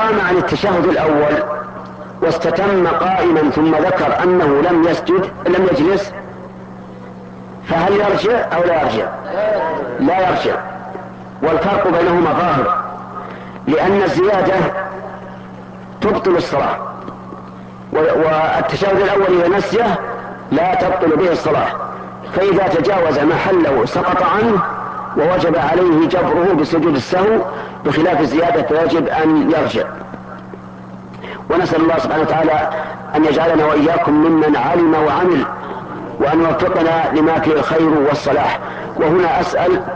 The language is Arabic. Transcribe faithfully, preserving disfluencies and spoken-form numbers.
قام عن التشهد الأول واستتم قائما ثم ذكر أنه لم يسجد لم يجلس، فهل يرجع أو لا يرجع؟ لا يرجع. والفرق بينهما ظاهر، لأن الزيادة تبطل الصلاة، والتشهد الأول إذا نسيه لا تبطل به الصلاة، فإذا تجاوز محله سقط عنه ووجب عليه جبره بسجود السهو، بخلاف الزيادة فيجب أن يرجع. ونسأل الله سبحانه وتعالى أن يجعلنا وإياكم ممن علم وعمل، وأن يوفقنا لما فيه الخير والصلاح. وهنا أسأل